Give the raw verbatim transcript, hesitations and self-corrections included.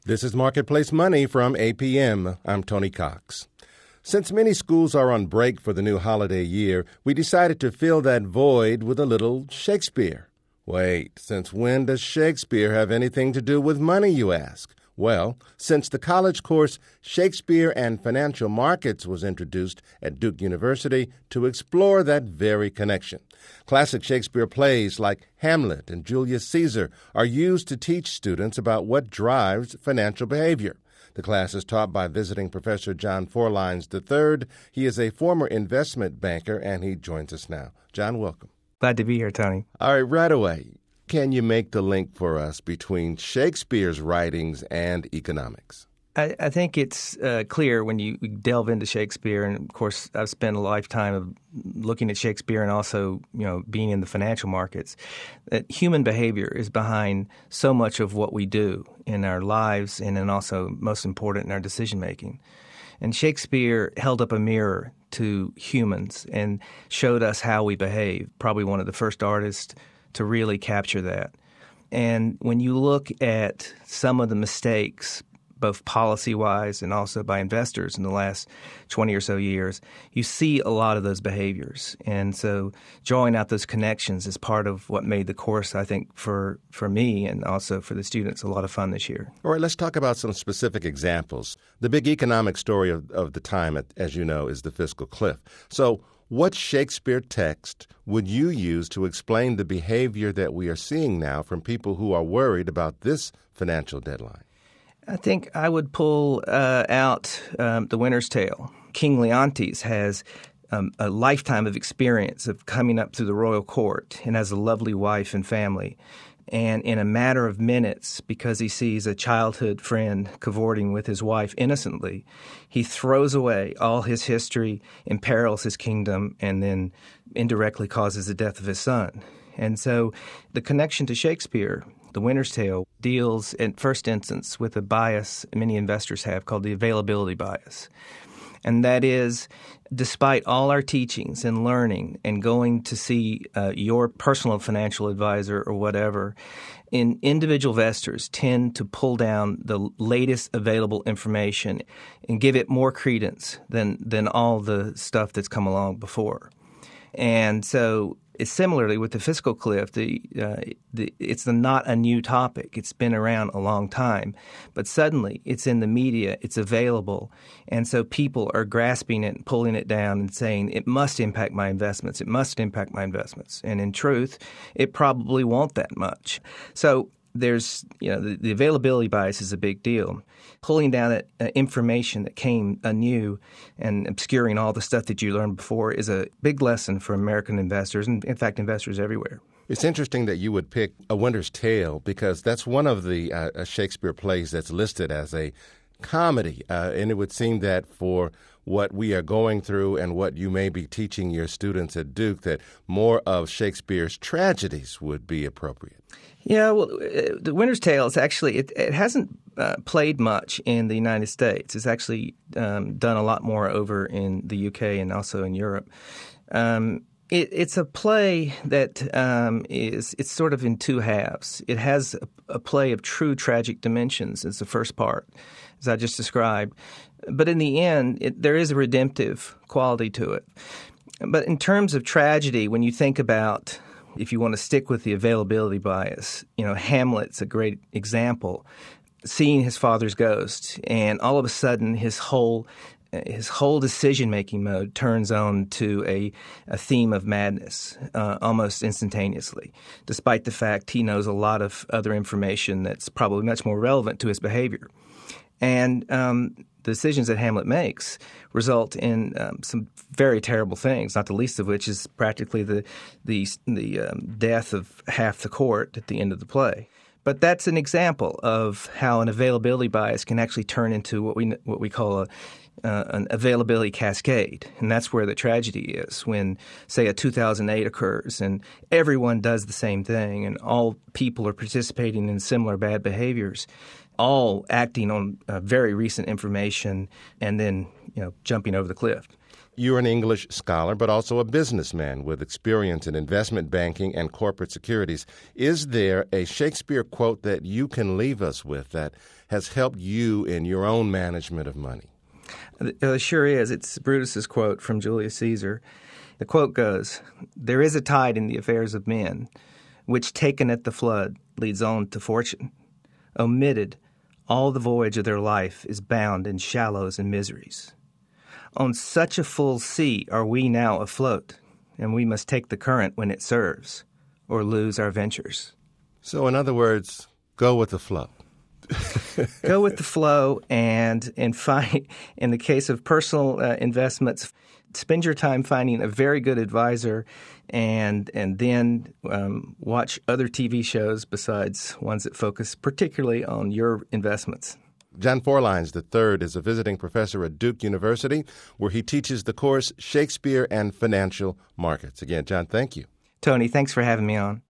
This is Marketplace Money from A P M. I'm Tony Cox. Since many schools are on break for the new holiday year, we decided to fill that void with a little Shakespeare. Wait, since when does Shakespeare have anything to do with money, you ask? Well, since the college course Shakespeare and Financial Markets was introduced at Duke University to explore that very connection. Classic Shakespeare plays like Hamlet and Julius Caesar are used to teach students about what drives financial behavior. The class is taught by visiting Professor John Forlines the third. He is a former investment banker, and he joins us now. John, welcome. Glad to be here, Tony. All right, right away. Can you make the link for us between Shakespeare's writings and economics? I, I think it's uh, clear when you delve into Shakespeare, and of course I've spent a lifetime of looking at Shakespeare and also, you know, being in the financial markets, that human behavior is behind so much of what we do in our lives and then also, most important, in our decision-making. And Shakespeare held up a mirror to humans and showed us how we behave, probably one of the first artists to really capture that. And when you look at some of the mistakes, both policy-wise and also by investors in the last twenty or so years, you see a lot of those behaviors. And so drawing out those connections is part of what made the course, I think, for, for me and also for the students, a lot of fun this year. All right, let's talk about some specific examples. The big economic story of, of the time, as you know, is the fiscal cliff. So what Shakespeare text would you use to explain the behavior that we are seeing now from people who are worried about this financial deadline? I think I would pull uh, out um, The Winter's Tale. King Leontes has um, a lifetime of experience of coming up through the royal court and has a lovely wife and family. And in a matter of minutes, because he sees a childhood friend cavorting with his wife innocently, he throws away all his history, imperils his kingdom, and then indirectly causes the death of his son. And so the connection to Shakespeare, The Winter's Tale, deals in first instance with a bias many investors have called the availability bias. And that is, despite all our teachings and learning and going to see uh, your personal financial advisor or whatever, in individual investors tend to pull down the latest available information and give it more credence than, than all the stuff that's come along before. And so it's similarly with the fiscal cliff, the, uh, the, it's the, not a new topic. It's been around a long time. But suddenly it's in the media, it's available, and so people are grasping it and pulling it down and saying, it must impact my investments, it must impact my investments. And in truth, it probably won't that much. So there's, you know, the, the availability bias is a big deal. Pulling down that, uh, information that came anew and obscuring all the stuff that you learned before is a big lesson for American investors and, in fact, investors everywhere. It's interesting that you would pick A Winter's Tale because that's one of the uh, Shakespeare plays that's listed as a comedy. Uh, and it would seem that for what we are going through and what you may be teaching your students at Duke, that more of Shakespeare's tragedies would be appropriate. Yeah, well, uh, The Winter's Tale is actually, it, it hasn't uh, played much in the United States. It's actually um, done a lot more over in the U K and also in Europe. Um, it, it's a play that um, is, it's sort of in two halves. It has a, a play of true tragic dimensions as the first part, as I just described. But in the end, it, there is a redemptive quality to it. But in terms of tragedy, when you think about, if you want to stick with the availability bias, you know, Hamlet's a great example. Seeing his father's ghost, and all of a sudden his whole his whole decision-making mode turns on to a, a theme of madness uh, almost instantaneously, despite the fact he knows a lot of other information that's probably much more relevant to his behavior. And um, the decisions that Hamlet makes result in um, some very terrible things, not the least of which is practically the the, the um, death of half the court at the end of the play. But that's an example of how an availability bias can actually turn into what we what we call a uh, an availability cascade. And that's where the tragedy is when, say, a two thousand eight occurs and everyone does the same thing and all people are participating in similar bad behaviors, all acting on uh, very recent information and then, you know, jumping over the cliff. You're an English scholar, but also a businessman with experience in investment banking and corporate securities. Is there a Shakespeare quote that you can leave us with that has helped you in your own management of money? Uh, sure is. It's Brutus's quote from Julius Caesar. The quote goes, "There is a tide in the affairs of men, which taken at the flood leads on to fortune. Omitted, all the voyage of their life is bound in shallows and miseries. On such a full sea are we now afloat, and we must take the current when it serves, or lose our ventures." So in other words, go with the flow. Go with the flow, and and find, in the case of personal uh, investments, spend your time finding a very good advisor, and and then um, watch other T V shows besides ones that focus particularly on your investments. John Forlines the third is a visiting professor at Duke University, where he teaches the course Shakespeare and Financial Markets. Again, John, thank you. Tony, thanks for having me on.